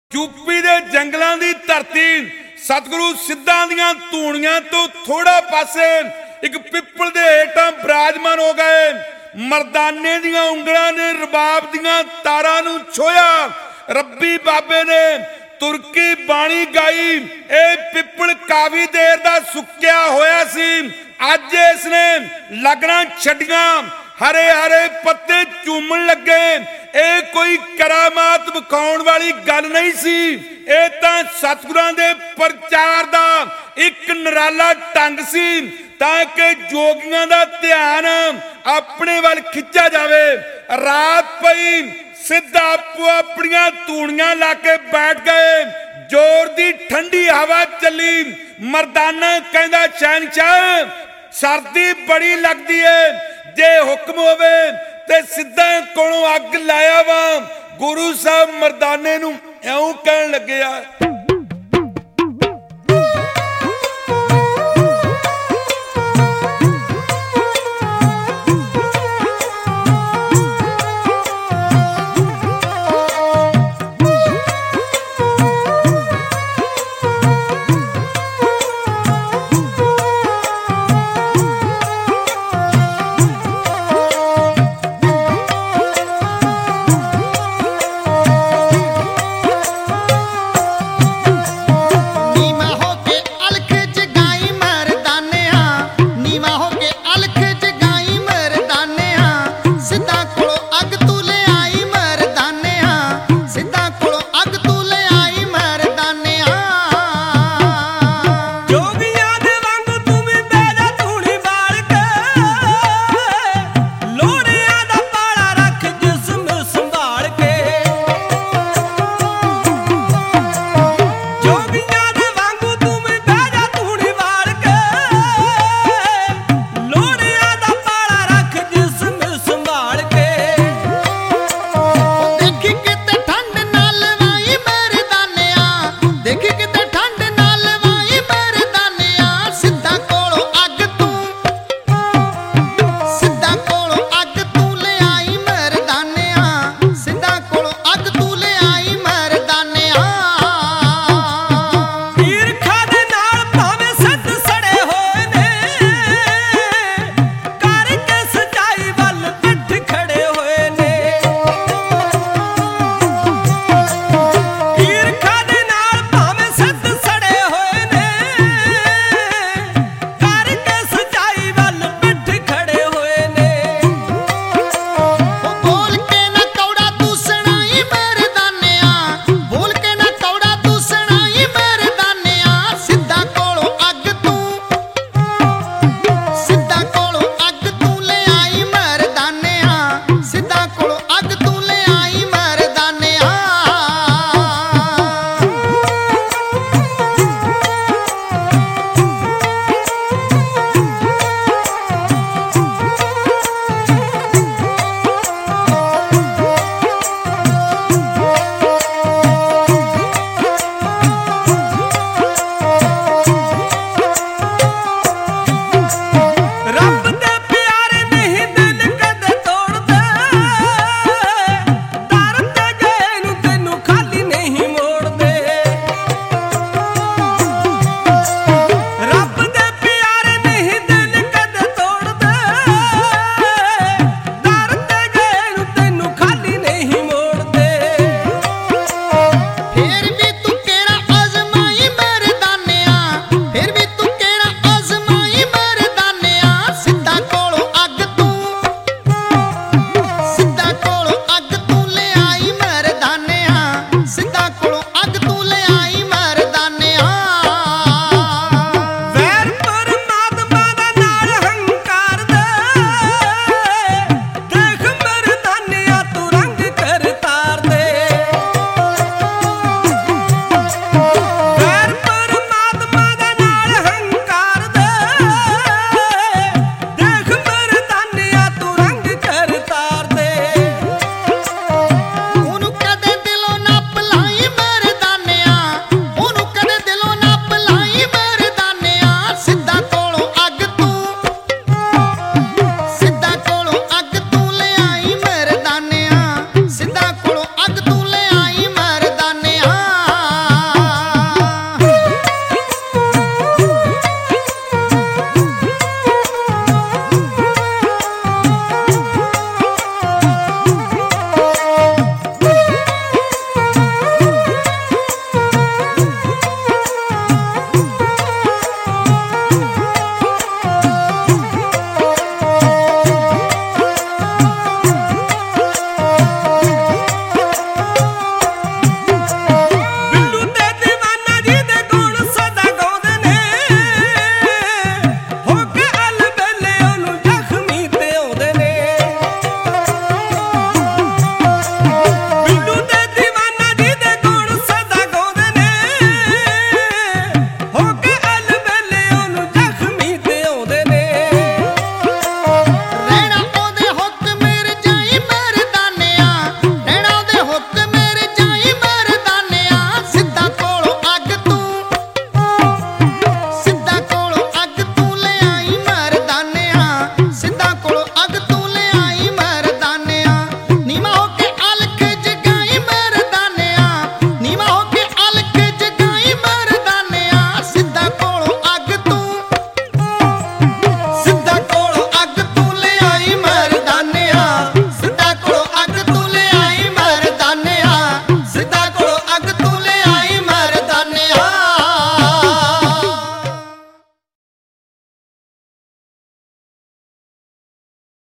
UP के जंगलों की धरती सतगुरु सिद्धां दियां धूणियां तो थोड़ा पासे एक पिपल के हेठां विराजमान हो गए। मरदाने दियां उंगलां ने रबाब दियां तारां नूं छोया। रब्बी बाबे ने तुरकी बाणी गाई। ए पिपल काफी देर दा सुक्या होया सी, अज इसने लगना छड्डियां, हरे हरे पत्ते झूमन लगे। ये कोई करामात विखाउण वाली गल नहीं सी, ये तां सतगुरां दे प्रचार दा एक निराला ढंग सी ताकि जोगियां दा ध्यान अपने वाल खिंचा जावे। रात पई सिद्धा आपो अपनियां धूणियां ला के बैठ गए। जोर दी ठंडी हवा चली। मरदाना कहंदा शहनशाह सर्दी बड़ी लगदी है, जे हुक्म होवे ते सिद्धा कोलों अग लाया वा। गुरु साहब मरदाने नूं इउं कहण लगे आ।